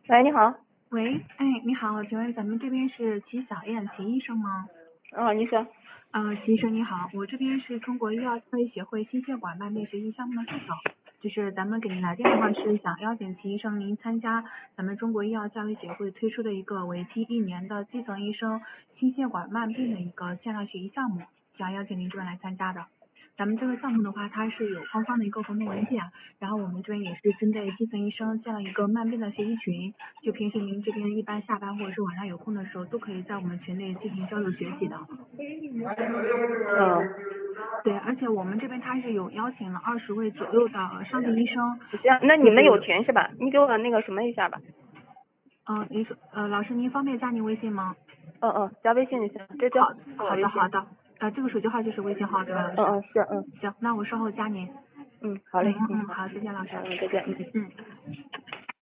喂，你好。 喂，哎，你好，请问咱们这边是齐小燕齐医生吗？ 你说。 齐医生你好，我这边是中国医药教育协会心血管慢病学习项目的助手，就是咱们给您来电的话是想邀请齐医生您参加咱们中国医药教育协会推出的一个为期1年的基层医生心血管慢病的一个线上学习项目，想邀请您这边来参加的。咱们这个项目的话，它是有官方的一个活动文件，然后我们这边也是针对基层医生建了一个慢病的学习群，就平时您这边一般下班或者是晚上有空的时候，都可以在我们群内进行交流学习的。对，而且我们这边它是有邀请了20位左右的上级医生。 行，那你们有群是吧？你给我那个什么一下吧。 您说，老师您方便加您微信吗？ 加微信就行，这叫好的，这个手机号就是微信号对吧？老师？ 是。 行，那我稍后加您。 好嘞。 好，再见老师。 再见。